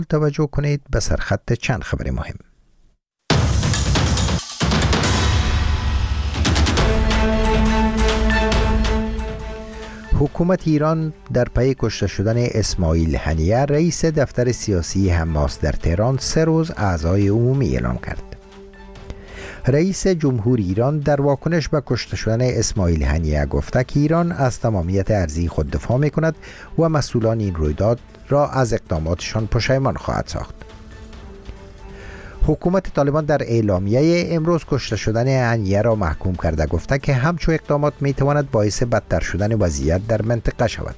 توجه کنید به سرخط چند خبر مهم. حکومت ایران در پی کشته شدن اسماعیل هنیه رئیس دفتر سیاسی حماس در تهران 3 روز اعزای عمومی اعلام کرد. رئیس جمهور ایران در واکنش به کشته شدن اسماعیل هنیه گفته که ایران از تمامیت ارضی خود دفاع می کند و مسئولان این رویداد را از اقداماتشان پشیمان خواهد ساخت. حکومت طالبان در اعلامیه امروز کشته شدن هنیه را محکوم کرده گفته که همچون اقدامات می تواند باعث بدتر شدن وضعیت در منطقه شود.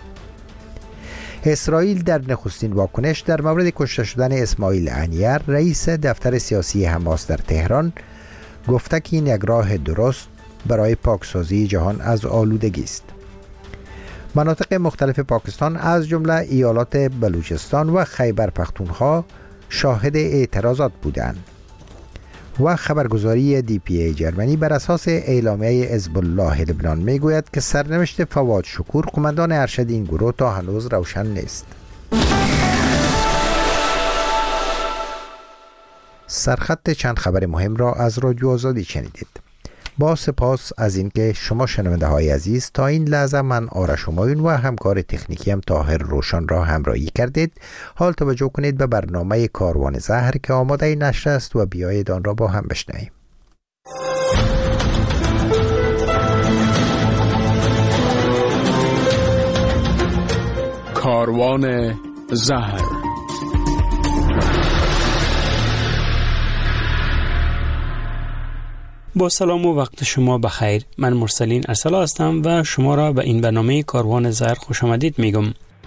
اسرائیل در نخستین واکنش در مورد کشته شدن اسماعیل هنیه رئیس دفتر سیاسی حماس در تهران گفته که این یک راه درست برای پاکسازی جهان از آلودگی است. مناطق مختلف پاکستان از جمله ایالات بلوچستان و خیبر پختونخوا شاهد اعتراضات بودند و خبرگزاری DPA جرمنی بر اساس اعلامیه حزب الله لبنان میگوید که سرنوشت فواد شکور قماندان ارشد این گروه تا هنوز روشن نیست. سرخط چند خبر مهم را از رادیو آزادی شنیدید. با سپاس از اینکه شما شنونده های عزیز تا این لحظه من آرش همایون و همکار تکنیکی هم طاهر روشن را همراهی کردید. حال توجه کنید به برنامه کاروان زهر که آماده نشر است و بیایید آن را با هم بشنویم. کاروان زهر. با سلام و وقت شما بخیر. من مرسلین ارسلا هستم و شما را به این برنامه کاروان زهر خوش آمدید میگم.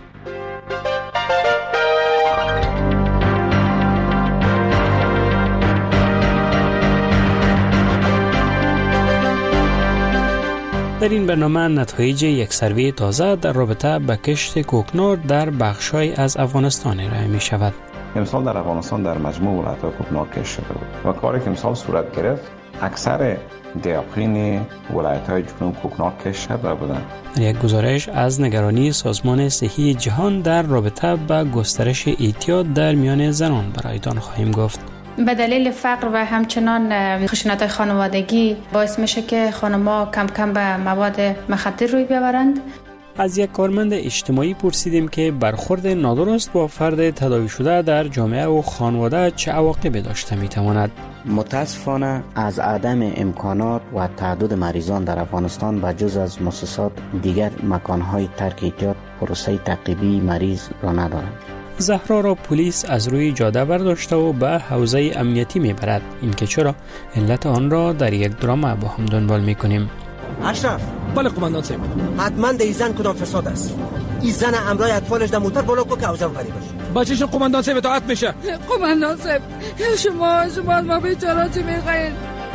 در این برنامه نتایج یک سروی تازه در رابطه با کشت کوکنار در بخش‌های از افغانستان ارائه می شود. امسال در افغانستان در مجموع ولایت‌های کوکنار کشت شده بود و کاری که امسال صورت گرفت اکثر دیاقین ولایت‌های جنوب کوکنار کشت شده بودند. یک گزارش از نگرانی سازمان صحی جهان در رابطه با گسترش اعتیاد در میان زنان برایتان خواهیم گفت. به دلیل فقر و همچنان خشونت خانوادگی باعث میشه که خانم‌ها کم کم به مواد مخدر روی بیاورند. از یک کارمند اجتماعی پرسیدیم که برخورد نادرست با فرد تداوی شده در جامعه و خانواده چه عواقبی داشته میتواند. متاسفانه از عدم امکانات و تعدد مریضان در افغانستان به جز از مؤسسات دیگر مکانهای ترک اعتیاد پروسه تعقیبی مریض را ندارند. زهرا را پلیس از روی جاده برداشته و به حوزه امنیتی میبرد. این که چرا علت آن را در یک درام با هم دنبال میکنیم. اشرف. بله قماندان صاحب. حتما ده زن کدام فساد است. این زن امرای اطفالش در موتر بالا کو که اوزا غریب باشه. بچه‌شون قماندان صاحب اطاعت میشه. قماندان صاحب شما ما بیچاره چی میخواین؟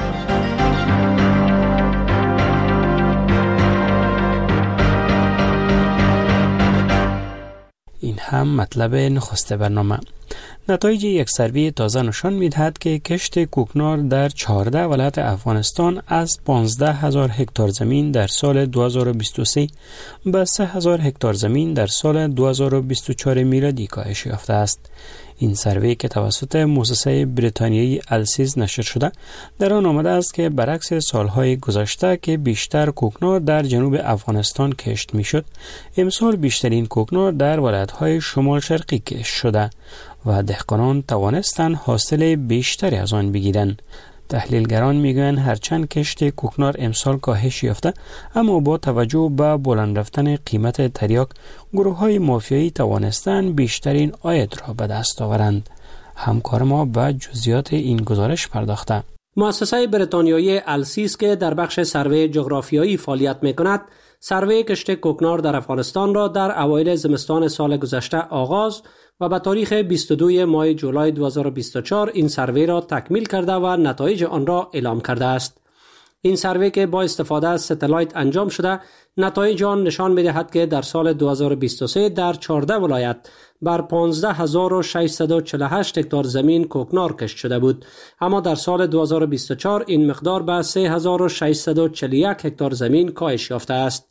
این هم مطلب نخست برنامه. نتایج یک سروی تازه نشان می‌دهد که کشت کوکنار در 14 ولایت افغانستان از 15,000 هکتار زمین در سال 2023 به 3,000 هکتار زمین در سال 2024 میلادی کاهش یافته است. این سروی که توسط مؤسسه بریتانیایی السیز نشر شده در آن آمده است که برعکس سالهای گذشته که بیشتر کوکنار در جنوب افغانستان کشت میشد، امسال بیشترین کوکنار در ولایت‌های شمال شرقی کشت شده و دهقانان توانستند حاصل بیشتری از آن بگیرند. تحلیلگران میگویند هرچند کشت کوکنار امسال کاهش یافته، اما با توجه به بلند رفتن قیمت تریاک، گروه‌های مافیایی توانستند بیشترین عاید را به دست آورند. همکار ما به جزئیات این گزارش پرداخته. مؤسسه بریتانیایی السیز که در بخش سروی جغرافیایی فعالیت می‌کند، سروی کشت کوکنار در افغانستان را در اوایل زمستان سال گذشته آغاز و به تاریخ 22 ماه جولای 2024 این سروی را تکمیل کرده و نتایج آن را اعلام کرده است. این سروی که با استفاده از ستلایت انجام شده، نتایج آن نشان می‌دهد که در سال 2023 در 14 ولایت بر 15,648 هکتار زمین کوکنار کشت شده بود، اما در سال 2024 این مقدار به 3,641 هکتار زمین کاهش یافته است.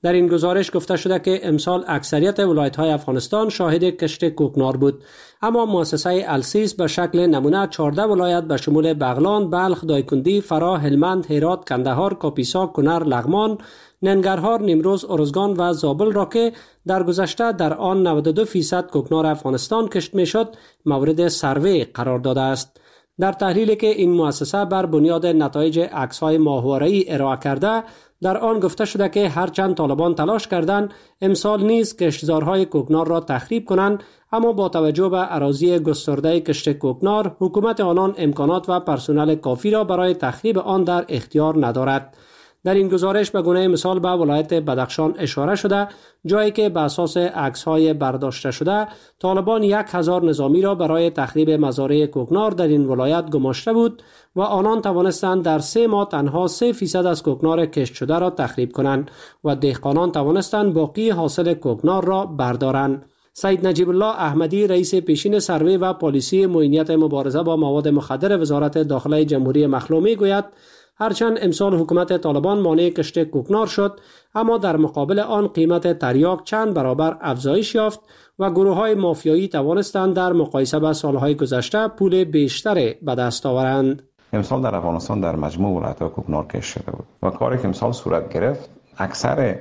در این گزارش گفته شده که امسال اکثریت ولایت‌های افغانستان شاهد کشت کوکنار بود، اما مؤسسه السیس به شکل نمونه 14 ولایت به شمول بغلان، بلخ، دایکندی، فرا، هلمند، هرات، کندهار، کاپیسا، کنر، لغمان، ننگرهار، نیمروز، ارزگان و زابل را که در گذشته در آن 92% کوکنار افغانستان کشت میشد مورد سروی قرار داده است. در تحلیلی که این مؤسسه بر بنیاد نتایج عکس‌های ماهواره‌ای ارائه کرده، در آن گفته شده که هرچند طالبان تلاش کردند امسال نیز کشتزارهای کوکنار را تخریب کنند، اما با توجه به اراضی گسترده کشت کوکنار، حکومت آنان امکانات و پرسنل کافی را برای تخریب آن در اختیار ندارد. در این گزارش به گونه مثال به ولایت بدخشان اشاره شده، جایی که به اساس عکس‌های برداشته شده طالبان 1000 نظامی را برای تخریب مزارع کوکنار در این ولایت گماشته بود و آنان توانستند در 3 ماه تنها 3% از کوکنار کشت شده را تخریب کنند و دهقانان توانستند باقی حاصل کوکنار را بردارند. سید نجیب الله احمدی رئیس پیشین سروی و پالیسی معینیت مبارزه با مواد مخدر وزارت داخله جمهوری مخلومی گوید هرچند امسال حکومت طالبان مانع کشت کوکنار شد، اما در مقابل آن قیمت تریاک چند برابر افزایش یافت و گروه‌های مافیایی توانستند در مقایسه با سالهای گذشته پول بیشتری به دست آورند. امسال در افغانستان در مجموع ولایت‌ها کوکنار کشت شده بود و کاری که امسال صورت گرفت اکثر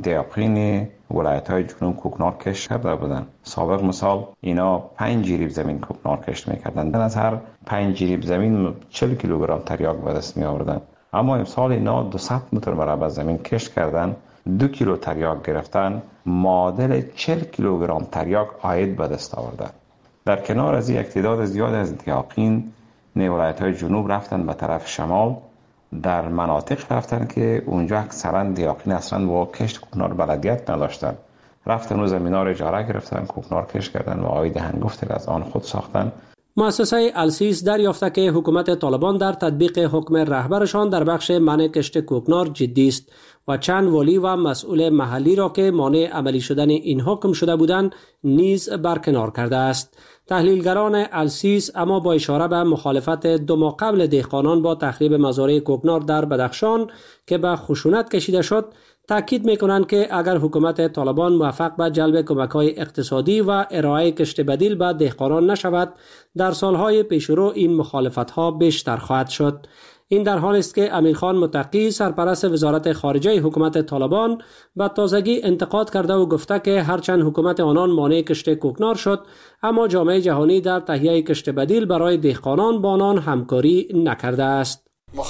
دیاقین ولایت‌های جنوب کوکنار کشت کرده بودند. سابق مثال اینا 5 جریب زمین کوکنار کشت می‌کردند. از هر 5 جریب زمین 40 کیلوگرم تریاک به دست می‌آوردند. اما امسال اینا 200 متر مربع زمین کشت کردند، 2 کیلو تریاک گرفتن، معادل 40 کیلوگرم تریاک عاید به دست آوردند. در کنار از این تعداد زیاد از دیاقین ولایت‌های جنوب رفتن به طرف شمال، در مناطق رفتن که اونجا اکثرا دیاقین اصلا با کشت کوکنار بلدیت نداشتن، رفتن و زمینا رو اجاره گرفتن، کوکنار کشت کردن و عاید هنگفتی از آن خود ساختن. مؤسسه السیس دریافته که حکومت طالبان در تطبیق حکم رهبرشان در بخش منع کشت کوکنار جدی است و چند والی و مسئول محلی را که مانع عملی شدن این حکم شده بودند نیز برکنار کرده است. تحلیلگران السیس اما با اشاره به مخالفت 2 ماه قبل دهقانان با تخریب مزارع کوکنار در بدخشان که به خشونت کشیده شد، تاکید می‌کنند که اگر حکومت طالبان موفق به جلب کمک‌های اقتصادی و ارائه کشت بدیل به دهقانان نشود، در سالهای پیشرو این مخالفت‌ها بیشتر خواهد شد. این در حالی است که امیرخان متقی سرپرست وزارت خارجه حکومت طالبان به تازگی انتقاد کرده و گفته که هرچند حکومت آنان مانع کشت کوکنار شد، اما جامعه جهانی در تهیه کشت بدیل برای دهقانان با آنان همکاری نکرده است.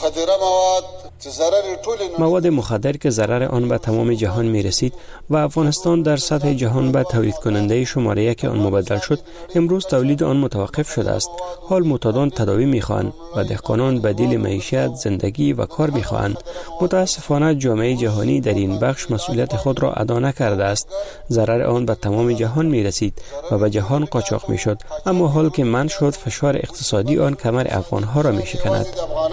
مواد مخدر که ضرر آن به تمام جهان می رسید و افغانستان در سطح جهان به تولید کننده شماره 1 آن مبدل شد، امروز تولید آن متوقف شده است. حال معتادان تداوی می خواهند و دهقانان بدیل معیشت، زندگی و کار می خواهند. متاسفانه جامعه جهانی در این بخش مسئولیت خود را ادا نکرده است. ضرر آن به تمام جهان می رسید و به جهان قاچاق می شد، اما حال که منع شد فشار اقتصادی آن کمر افغانها را می شکند.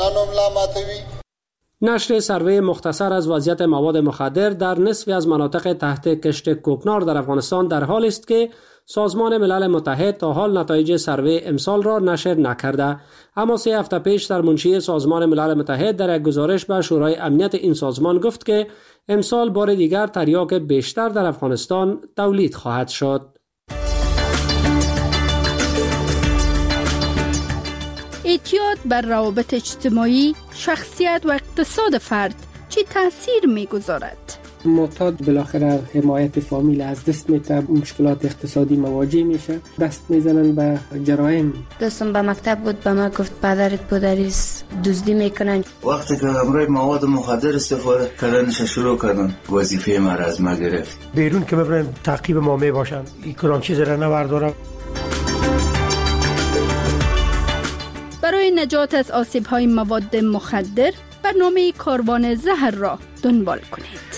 نشر سروی مختصر از وضعیت مواد مخدر در نصفی از مناطق تحت کشت کوکنار در افغانستان در حال است که سازمان ملل متحد تا حال نتایج سروی امسال را نشر نکرده، اما 3 هفته پیش در منشی سازمان ملل متحد در یک گزارش به شورای امنیت این سازمان گفت که امسال بار دیگر تریاک بیشتر در افغانستان تولید خواهد شد. اعتیاد بر روابط اجتماعی، شخصیت و اقتصاد فرد چه تأثیر می‌گذارد؟ معتاد بالاخره حمایت فامیل از دست میده، مشکلات اقتصادی مواجه میشه، دست میزنن به جرایم. دوستم به مکتب بود، به ما گفت پدرت پدریست دزدی میکنن. وقتی که همراه مواد مخدر استفاده کردنش شروع کردن، وظیفه ما را از ما گرفت. بیرون که ببرن تعقیب ما میباشن، این کلان چیز را نبردارم. برای نجات از آسیب‌های مواد مخدر برنامه کاروان زهر را دنبال کنید.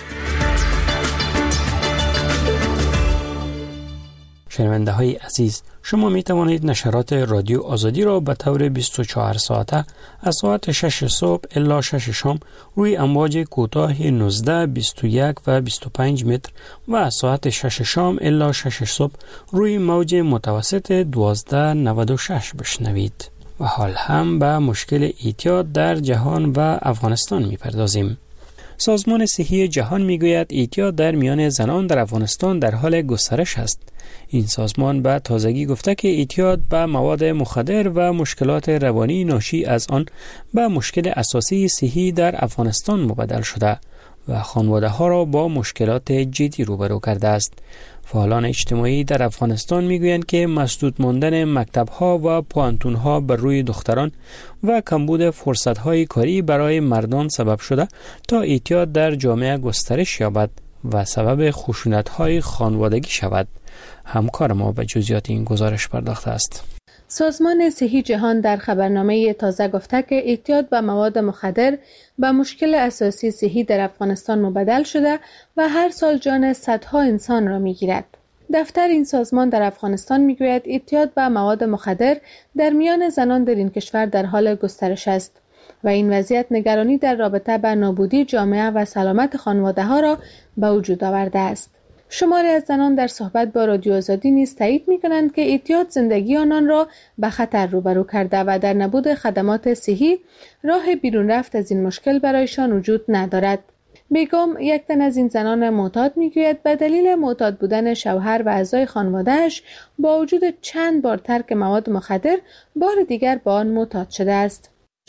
شنونده های عزیز، شما می توانید نشرات رادیو آزادی را به طور 24 ساعته از ساعت 6 صبح الی 6 شام روی امواج کوتاه 19، 21 و 25 متر و از ساعت 6 شام الی 6 صبح روی موج متوسط 1296 بشنوید. و حال هم به مشکل اعتیاد در جهان و افغانستان می پردازیم. سازمان صحی جهان میگوید اعتیاد در میان زنان در افغانستان در حال گسترش است. این سازمان به تازگی گفته که اعتیاد به مواد مخدر و مشکلات روانی ناشی از آن به مشکل اساسی صحی در افغانستان مبدل شده و خانواده ها را با مشکلات جدی روبرو کرده است. فعالان اجتماعی در افغانستان میگویند که مسدود ماندن مکتب ها و پوانتون ها بر روی دختران و کمبود فرصت های کاری برای مردان سبب شده تا اعتیاد در جامعه گسترش یابد و سبب خشونت های خانوادگی شود. همکار ما به جزئیات این گزارش پرداخته است. سازمان صحی جهان در خبرنامه تازه گفته که اعتیاد به مواد مخدر به مشکل اساسی صحی در افغانستان مبدل شده و هر سال جان صدها انسان را میگیرد. دفتر این سازمان در افغانستان میگوید اعتیاد به مواد مخدر در میان زنان در این کشور در حال گسترش است و این وضعیت نگرانی در رابطه با نابودی جامعه و سلامت خانواده ها را به وجود آورده است. شماری از زنان در صحبت با رادیو آزادی نیز تایید می‌کنند که اعتیاد زندگی آنان را به خطر روبرو کرده و در نبود خدمات صحی راه بیرون رفت از این مشکل برایشان وجود ندارد. بیگم یک تن از این زنان معتاد میگوید به دلیل معتاد بودن شوهر و اعضای خانواده‌اش با وجود چند بار ترک مواد مخدر بار دیگر با آن معتاد شده است.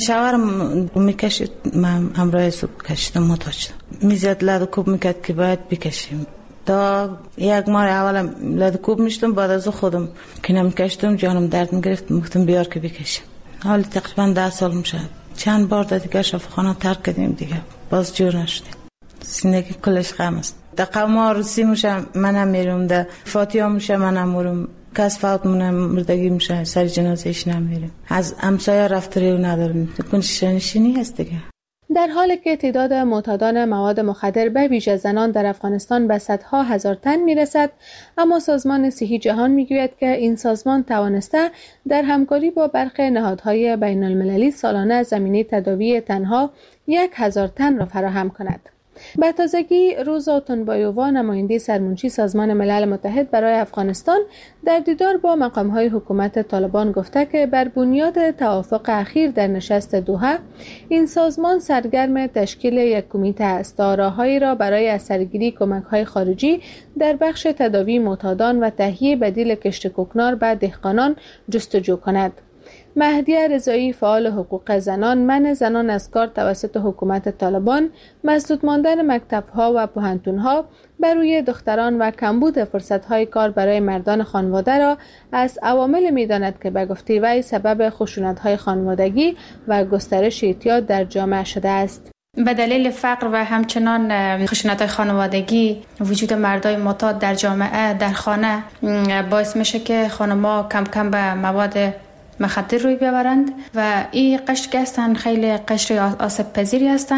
شوهرم میکشید، من همراه صبح کشیدم، معتاد شدم. میزد لد کوب میکرد که باید بکشیم. تا یک ماه اول لد کوب میشتم، بعد از خودم که نمیکشتم جانم درد میگرفت، گفتم بیار که بکشم. حالا تقریبا 10 سال میشه. چند بار دیگه شفاخانه ترک کردیم دیگه، باز جور نشدیم. زندگی کلش غم است. دقیقا ما روسی میشه منم میرم، ده فاتحه میشه منم میرم، کس فوت مونه مردگی میشه سر جنازهش نمیریم، از همسایه رفتاری نداریم، کنش شنشینی هست دیگه. در حالی که تعداد معتادان مواد مخدر به ویژه زنان در افغانستان به صدها هزار تن میرسد، اما سازمان صحی جهان میگوید که این سازمان توانسته در همکاری با برخی نهادهای بین المللی سالانه زمینه تداوی تنها 1000 تن را فراهم کند. به تازگی روزا تنبایووا نماینده سرمنشی سازمان ملل متحد برای افغانستان در دیدار با مقام‌های حکومت طالبان گفته که بر بنیاد توافق اخیر در نشست دوحه این سازمان سرگرم تشکیل یک کمیته است تا راههایی را برای اثرگیری کمک‌های خارجی در بخش تداوی معتادان و تهیه بدیل کشت کوکنار به دهقانان جستجو کند. مهدیه رضایی فعال حقوق زنان، منع زنان از کار توسط حکومت طالبان، مسدود ماندن مکتب‌ها و پوهنتون‌ها بر روی دختران و کمبود فرصت‌های کار برای مردان خانواده را از عوامل می‌داند که به گفته وی سبب خشونت‌های خانوادگی و گسترش اعتیاد در جامعه شده است. به دلیل فقر و همچنان خشونت‌های خانوادگی وجود مردای معتاد در جامعه در خانه باعث میشه که خانم‌ها کم کم به مواد مخدر روی بیاورند و این قشر که هستن خیلی قشر آسیب پذیری هستن،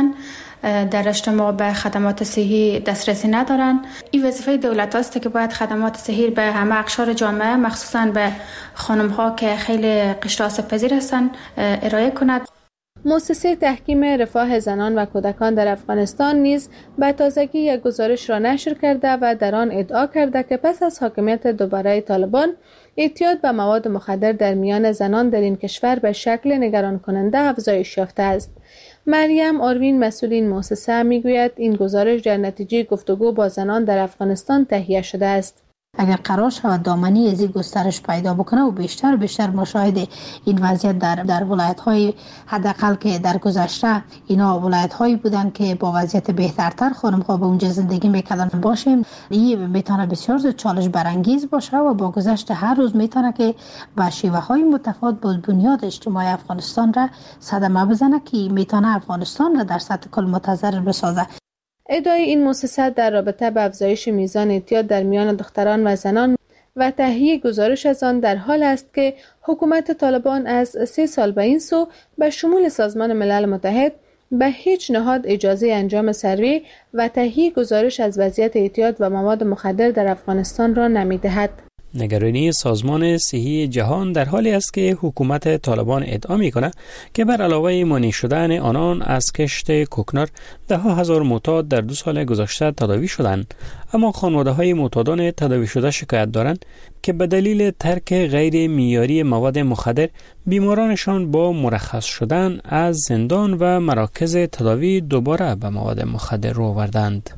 در اجتماع به خدمات صحی دسترسی ندارن. این وظیفه دولت است که باید خدمات صحی به همه اقشار جامعه مخصوصا به خانم ها که خیلی قشر آسیب پذیر هستن ارائه کند. مؤسسه تحکیم رفاه زنان و کودکان در افغانستان نیز به تازگی یک گزارش را نشر کرده و در آن ادعا کرده که پس از حاکمیت دوباره طالبان اعتیاد به مواد مخدر در میان زنان در این کشور به شکل نگران کننده افزایش یافته است. مریم آروین مسئول این مؤسسه میگوید این گزارش در نتیجه گفتگو با زنان در افغانستان تهیه شده است. اگر قرار شود دامنی از این گسترش پیدا بکنه و بیشتر و بیشتر مشاهده این وضعیت در ولایت‌های حداقل که در گذشته اینا ولایت‌هایی بودن که با وضعیت بهترتر خانم‌ها به اونجا زندگی می‌کردن باشیم، این میتونه بسیار زیاد چالش برانگیز باشه و با گذشت هر روز میتونه که با شیوه‌های متفاوت با بنیاد اجتماعی افغانستان را صدمه بزنه که میتونه افغانستان را در سطح کل متضرر بسازه. ادعای این مؤسسه در رابطه با افزایش میزان اعتیاد در میان دختران و زنان و تهیه گزارش از آن در حال است که حکومت طالبان از 3 سال به این سو به شمول سازمان ملل متحد به هیچ نهاد اجازه انجام سروی و تهیه گزارش از وضعیت اعتیاد و مواد مخدر در افغانستان را نمی‌دهد. نگرانی سازمان صحی جهان در حالی است که حکومت طالبان ادعا می‌کند که بر علاوه مانع شدن آنان از کشت کوکنار ده ها هزار معتاد در 2 سال گذشته تداوی شدند، اما خانواده‌های معتادان تداوی شده شکایت دارند که به دلیل ترک غیر معیاری مواد مخدر بیمارانشان با مرخص شدن از زندان و مراکز تداوی دوباره به مواد مخدر رو آوردند.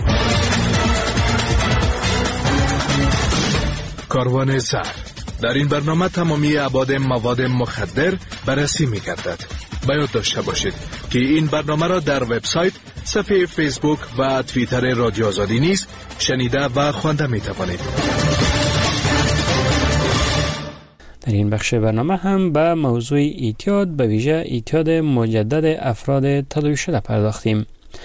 کاروان زهر. در این برنامه تمامی ابعاد مواد مخدر بررسی می‌گردد. باید داشته باشید که این برنامه را در وبسایت، صفحه فیسبوک و توییتر رادیو آزادی نیز شنیده و خوانده می‌توانید. در این بخش برنامه هم به موضوع اعتیاد، به ویژه اعتیاد مجدد افراد تداوی شده پرداختیم.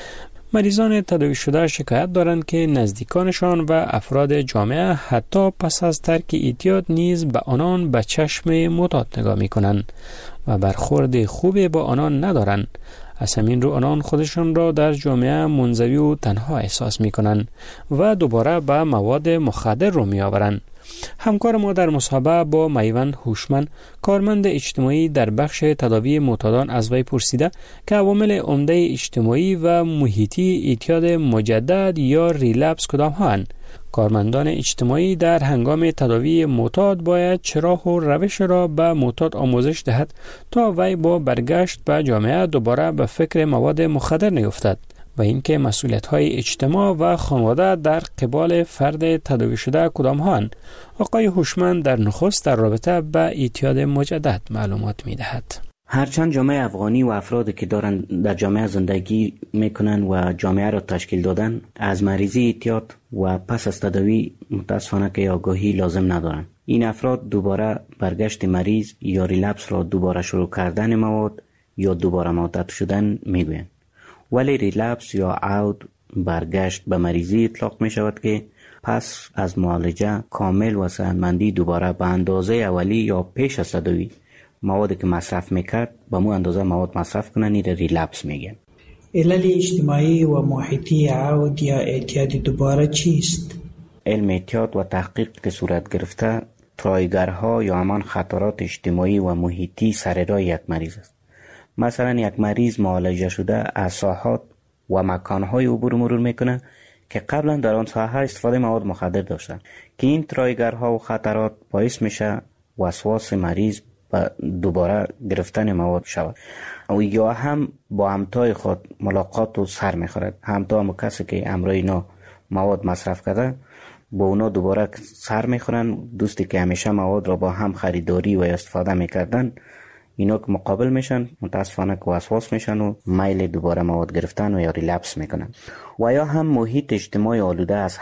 مریضان تداوی شده شکایت دارند که نزدیکانشان و افراد جامعه حتی پس از ترک اعتیاد نیز به آنان به چشم معتاد نگاه می‌کنند و برخورد خوبی با آنان ندارند. از همین رو آنان خودشان را در جامعه منزوی و تنها احساس می‌کنند و دوباره به مواد مخدر رو می‌آورند. همکار ما در مصاحبه با میوند هوشمند، کارمند اجتماعی در بخش تداوی معتادان، از وی پرسیده که عوامل عمده اجتماعی و محیطی اعتیاد مجدد یا ریلپس کدام هستند. کارمندان اجتماعی در هنگام تداوی معتاد باید چه راه و روش را به معتاد آموزش دهد تا وی با برگشت به جامعه دوباره به فکر مواد مخدر نیفتد و اینکه مسئولیت‌های اجتماع و خانواده در قبال فرد تداوی شده کدام هستند. آقای هوشمند در نخست در رابطه با اعتیاد مجدد معلومات می‌دهد. هرچند جامعه افغانی و افرادی که دارند در جامعه زندگی میکنن و جامعه را تشکیل دادن از مریضی اعتیاد و پس از تداوی متاسفانه که آگاهی لازم ندارند. این افراد دوباره برگشت مریض یا ریلپس را دوباره شروع کردن مواد یا دوباره معتاد شدن میگویند. ولی ریلپس یا عود برگشت به مریضی اطلاق می شود که پس از معالجه کامل و صحتمندی دوباره به اندازه اولی یا پیش از تداوی موادی که مصرف میکرد به مو اندازه مواد مصرف کنن، این ریلپس میگن. علل اجتماعی و محیطی عود یا اعتیاد دوباره چیست؟ علم اعتیاد و تحقیق که صورت گرفته ترایگرها یا همان خطرات اجتماعی و محیطی سر راه یک مریض است. مثلا یک مریض معالجه شده از ساحات و مکانهای عبور مرور میکنه که قبلا در آن ساحه استفاده مواد مخدر داشتن که این ترایگرها و خطرات باعث میشه وسواس مریض و دوباره گرفتن مواد شود و یا هم با همتای خود ملاقات و سر میخورد. همتا هم کسی که امرای اینا مواد مصرف کرده با اونا دوباره سر میخورن. دوستی که همیشه مواد را با هم خریداری و استفاده میکردن، اینا که مقابل میشن متاسفانه که وسواس میشن و میل دوباره مواد گرفتن و یا ریلپس میکنن. و یا هم محیط اجتماعی آلوده از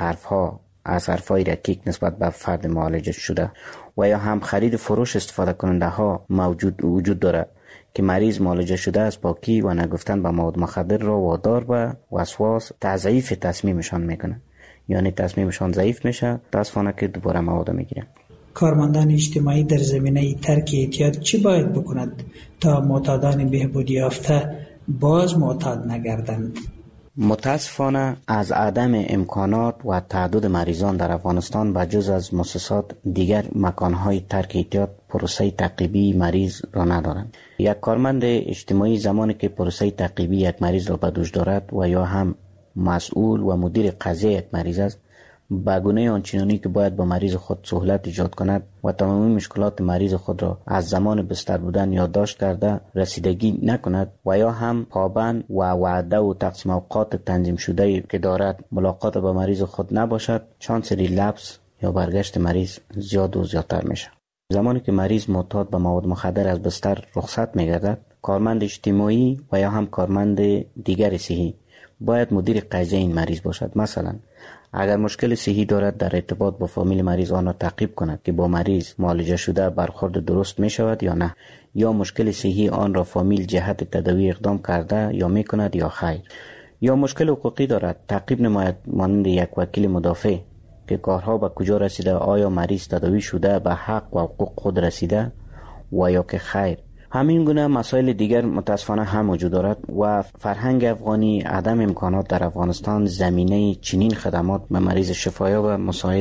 حرفهای رکیک نسبت به فرد معالجه شده و یا هم خرید فروش استفاده کننده ها وجود داره که مریض معالجه شده از پاکی و نگفتن به مواد مخدر را وادار به وسواس تضعیف تصمیمشان میکنه، یعنی تصمیمشان ضعیف میشه، متاسفانه که دوباره مواد میگیرن. کارمندان اجتماعی در زمینه ترک اعتیاد چی باید بکند تا معتادان بهبودی یافته باز معتاد نگردند؟ متاسفانه از عدم امکانات و تعدد مریضان در افغانستان به جز از مؤسسات دیگر مکانهای ترک اعتیاد پروسه تعقیبی مریض را ندارند. یک کارمند اجتماعی زمانی که پروسه تعقیبی یک مریض را به دوش دارد و یا هم مسئول و مدیر قضیه یک مریض است، به گونه آنچنانی که باید با مریض خود سهولت ایجاد کند و تمامی مشکلات مریض خود را از زمان بستر بودن یادداشت کرده رسیدگی نکند و یا هم پابند و وعده و تقسیم اوقات تنظیم شده که دارد ملاقات با مریض خود نباشد، شانس ریلپس یا برگشت مریض زیاد و زیادتر میشه. زمانی که مریض معتاد به مواد مخدر از بستر رخصت میگردد، کارمند اجتماعی و یا هم کارمند دیگر صحی باید مدیر قضیه این مریض باشد. مثلا اگر مشکل صحی دارد در ارتباط با فامیل مریض آن را تعقیب کند که با مریض معالجه شده برخورد درست می شود یا نه، یا مشکل صحی آن را فامیل جهت تداوی اقدام کرده یا می کند یا خیر، یا مشکل حقوقی دارد تعقیب نماید مانند یک وکیل مدافع که کارها به کجا رسیده، آیا مریض تداوی شده به حق و حقوق خود رسیده و یا که خیر. همین گونه مسائل دیگر متاسفانه هم وجود دارد و فرهنگ افغانی عدم امکانات در افغانستان زمینه چنین خدمات به مریض شفایاب مساعد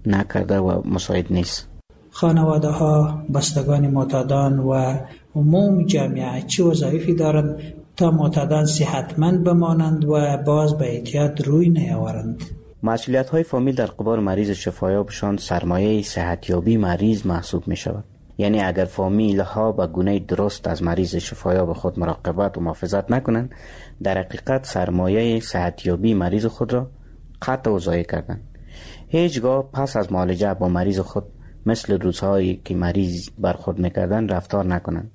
نکرده و مساعد نیست. خانواده ها، بستگان معتادان و عموم جامعه چه وظایفی دارند تا معتادان صحتمند بمانند و باز به اعتیاد روی نیاورند؟ مسئولیت های فامیل در قبال مریض شفایابشان سرمایه صحتیابی مریض محسوب می شود. یعنی اگر فامیل ها به گونه درست از مریض شفایاب خود مراقبت و محافظت نکنند، در حقیقت سرمایه صحتیابی مریض خود را قطع و ضایع کردند. هیچگاه پس از معالجه با مریض خود مثل روزهایی که مریض برخورد میکردن رفتار نکنند.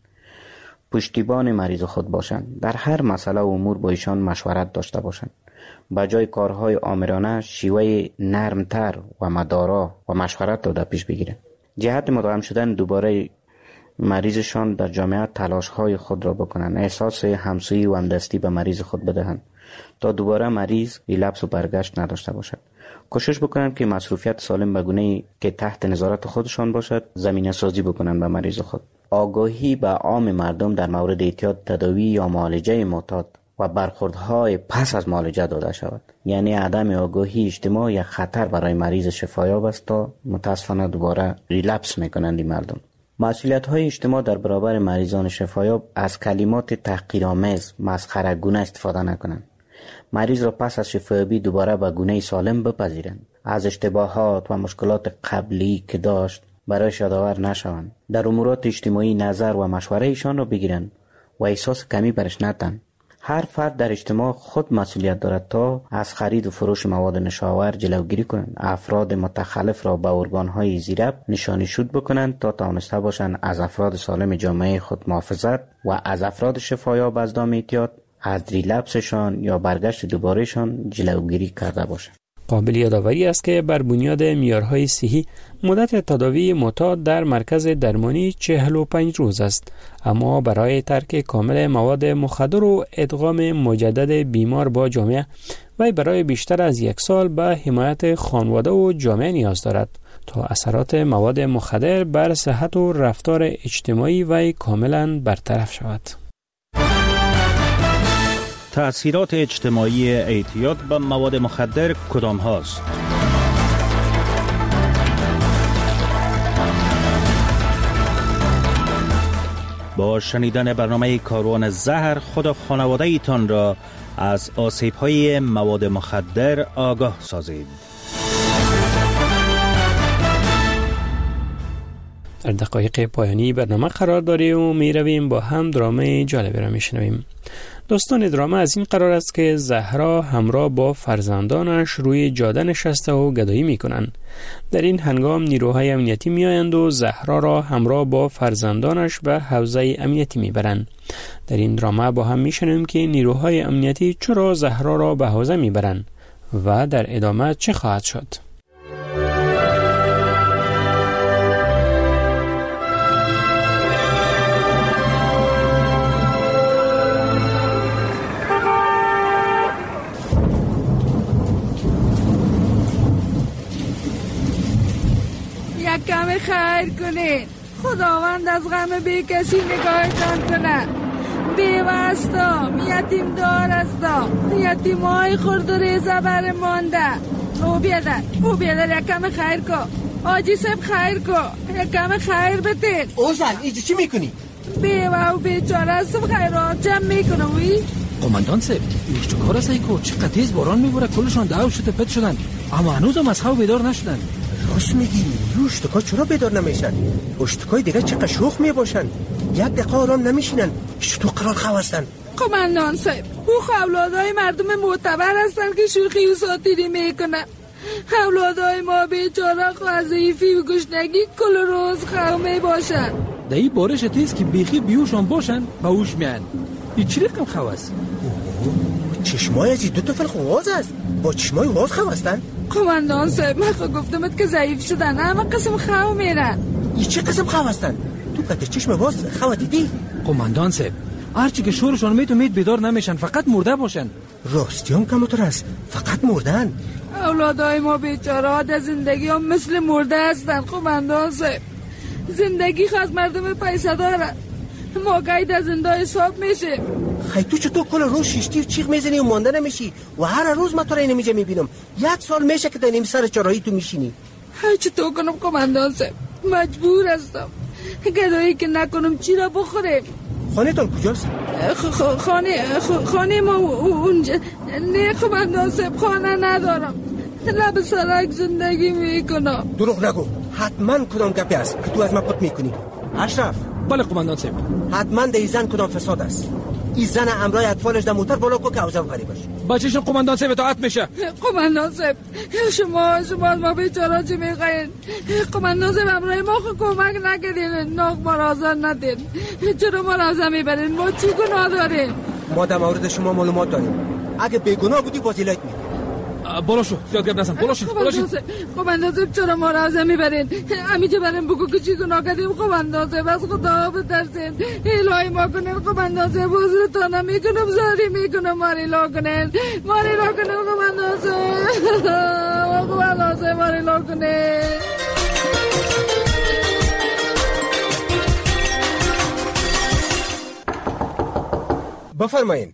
پشتیبان مریض خود باشند. در هر مسئله و امور با ایشان مشورت داشته باشند. به جای کارهای آمرانه شیوه نرمتر و مدارا و مشورت را در پیش بگیرند. جهت مداوم شدن دوباره مریضشان در جامعه تلاش‌های خود را بکنند. احساس همسویی و همدستی به مریض خود بدهند تا دوباره مریض ریلپس و برگشت نداشته باشد. کوشش بکنند که مصروفیت سالم به گونه‌ای که تحت نظارت خودشان باشد زمینه سازی بکنند به مریض خود. آگاهی به عام مردم در مورد اعتیاد، تداوی یا معالجه معتاد و برخوردهای پس از معالجه داده شود. یعنی عدم آگاهی اجتماع یک خطر برای مریض شفایاب است تا متاسفانه دوباره ریلپس میکنند این مردم. مسئولیت‌های اجتماع در برابر مریضان شفایاب از کلمات تحقیرآمیز، مسخره‌گونه استفاده نکنند. مریض را پس از شفایابی دوباره به گونه سالم بپذیرند. از اشتباهات و مشکلات قبلی که داشت برایش یادآور نشوند. در امورات اجتماعی نظر و مشوره ایشان را بگیرند و احساس کمی برش ندهند. هر فرد در اجتماع خود مسئولیت دارد تا از خرید و فروش مواد نشاور جلوگیری کنند. افراد متخلف را به ارگان‌های زیرب نشانی شود بکنند تا توانسته باشند از افراد سالم جامعه خود محافظت و از افراد شفایاب از دام اعتیاد، از ریلپسشان یا برگشت دوبارهشان جلوگیری کرده باشند. قابل یادآوری است که بر بنیاد معیارهای صحی مدت تداوی معتاد در مرکز درمانی 45 روز است، اما برای ترک کامل مواد مخدر و ادغام مجدد بیمار با جامعه و برای بیشتر از 1 سال به حمایت خانواده و جامعه نیاز دارد تا اثرات مواد مخدر بر صحت و رفتار اجتماعی و کاملا برطرف شود. تأثیرات اجتماعی اعتیاد به مواد مخدر کدام هاست؟ با شنیدن برنامه کاروان زهر خود و خانواده ایتان را از آسیب‌های مواد مخدر آگاه سازید. در دقایق پایانی برنامه قرار داریم و می رویم با هم درامه جالبی را می شنویم. داستان درامه از این قرار است که زهرا همراه با فرزندانش روی جاده نشسته و گدایی می کنند. در این هنگام نیروهای امنیتی می آیند و زهرا را همراه با فرزندانش به حوزه امنیتی می برند. در این درامه با هم می شنویم که نیروهای امنیتی چرا زهرا را به حوزه می برند و در ادامه چه خواهد شد. کم خیر کنید. خداوند از غم بی کسی نگاهتان کنه. بیوستا یتیم دار استا، یتیم های خورد و ریزه بر مانده. او بیادر یک کم خیر کو. آجی سب خیر کو، یک کم خیر بتید. اوزن ایجا چی میکنی؟ بیوه و بیچاره سب خیرات جمع میکنه وی. قماندان سب ایش کار است ایکو چقدر تیز باران میبوره کلشان دعو شده پت شدن اما هنوز هم از خواب بیدار نشدن. راست میگی اشتکا چرا بیدار نمیشن؟ اشتکای دیگه چقدر شوخ میباشن، 1 دقیقه آرام نمیشینن. تو قرار خواستن. قماندان صاحب او اولادای مردم معتبر هستن که شوخی و ساتیری میکنن. اولادای ما بیچاره خضیفی و گشنگی کل روز خواه میباشن. در این بارش تیز که بیخی بیوشان باشن باوش میان. این چی رقم خواست؟ چشمای از این 2 طفل خواست است. با چشمای واز خواستن؟ قماندان صاحب من گفتمت که ضعیف شدن، اما قسم خواه میرن. این چه قسم خواستن؟ تو کده چشم واز خواه دیدی؟ قماندان صاحب هرچی که شورشان مید بیدار نمیشن، فقط مرده باشن. راستی هم کمتر است، فقط مردن. اولادای ما بیچاره در زندگی هم مثل مرده هستن. قماندان صاحب زندگی خواست مردم پیسه داره، ما قید از زنده حساب میشه. خیلی تو چطور کل روز شیشتی و چیغ میزنی و مانده نمیشی و هر روز من تو را اینجا میبینم. 1 سال میشه که در نیم سر چراهی تو میشینی. چطور کنم قماندان صاحب؟ مجبور هستم. گدایی که نکنم چی را بخوریم؟ خانه تان کجاست؟ خانه ما اونجا. نه قماندان صاحب، خانه ندارم. لب سرک زندگی میکنم. دروغ نگو. حتما کدام گپی است که تو از من پت میکنی. اشرف. بله قماندان صاحب. حتما در این زن کدام فساد است. این زن امرای اطفالش در موتر بالا کو که اوزا بری باشه. بچه‌شون قماندان صاحب اطاعت میشه. قماندان صاحب، شما ما بیچاره چی میخواین؟ قماندان صاحب امرای ما کمک نکردین، ناک ما را آزاد ندین. چرا ما را آزاد میبرین؟ ما چی گناه داریم؟ ما در مورد شما معلومات داریم. اگه بیگناه بودی وسیلت میدیم. بالا شو، زیاد گپ نزن. بالا شو. قماندان صاحب چرا ما را آزاد میبرین؟ همیشه بریم بگو که چی گناه کردیم. قماندان صاحب از خدا بترسین. الهی ما کنین. قماندان صاحب حضورتان میکنم، زاری میکنم، ماری لا کنین. قماندان صاحب. قماندان صاحب ماری لا کنین. بفرمایین.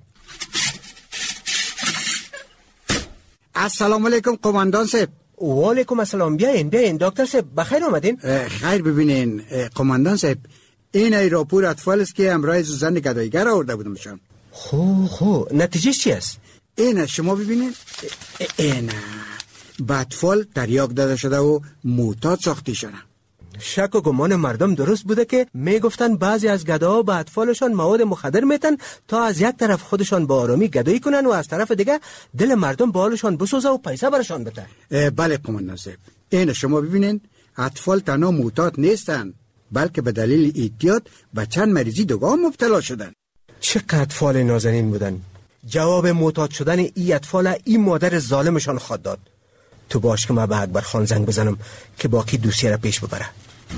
السلام علیکم قماندان صاحب. و علیکم السلام. بیاین دکتر صاحب، بخیر آمدین. خیر. ببینین قماندان صاحب، این ای راپور اطفال است که امرای زن گدایگر آورده بودمشان. خو نتیجه چی است؟ این شما ببینین. این به اطفال تریاک داده شده و معتاد ساخته شده. شک و گمان مردم درست بوده که میگفتن بعضی از گداها به اطفالشان مواد مخدر میتن تا از یک طرف خودشان با آرامی گدایی کنن و از طرف دیگه دل مردم به حالشان بسوزه و پیسه برشان بده. بله قماندان صاحب، این شما ببینین اطفال تنها معتاد نیستن، بلکه به دلیل اعتیاد به چند مریضی دیگه مبتلا شدن. چقدر اطفال نازنین بودن. جواب معتاد شدن این اطفال این مادر ظالمشان خود داد. تو باش که من به اکبر خان زنگ بزنم که باقی دوسیه را پیش ببره.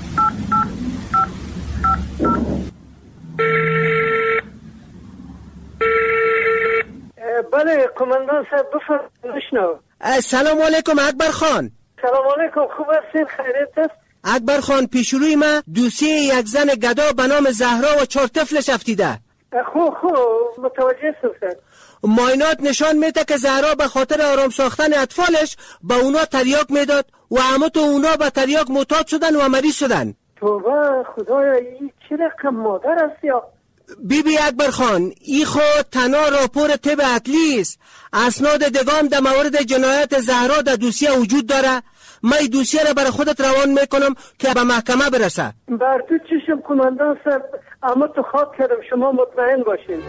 بله قماندان صاحب، بفرمایید. سلام علیکم اکبر خان. سلام علیکم، خوب هستین؟ خیریت است؟ اکبر خان، پیش روی من دوسیه یک زن گدا به نام زهرا و 4 طفلش افتیده. خوب متوجه شدم. معاینات نشان میده که زهرا به خاطر آرام ساختن اطفالش به اونا تریاک میداد و همه تو اونا به تریاک معتاد شدن و مریض شدن. توبه خدایا، این چه رقم مادر است یا؟ بی اکبر خان، ای خود تنها راپور طب اطلی است. اسناد دگام در مورد جنایت زهرا در دوسیه وجود داره. من این دوسیه را برای خودت روان میکنم که به محکمه برسه. بر تو چشم قماندان صاحب، اما تو خواب کردم، شما مطمئن باشین.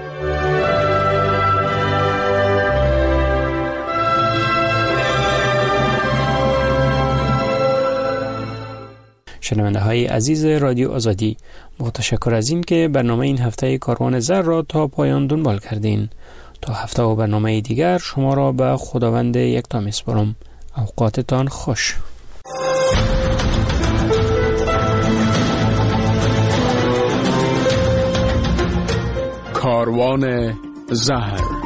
شنونده های عزیز رادیو آزادی، متشکر از این که برنامه این هفته کاروان زر را تا پایان دنبال کردین. تا هفته و برنامه دیگر شما را به خداوند یکتا میسپارم. اوقاتتان خوش. کاروان زهر.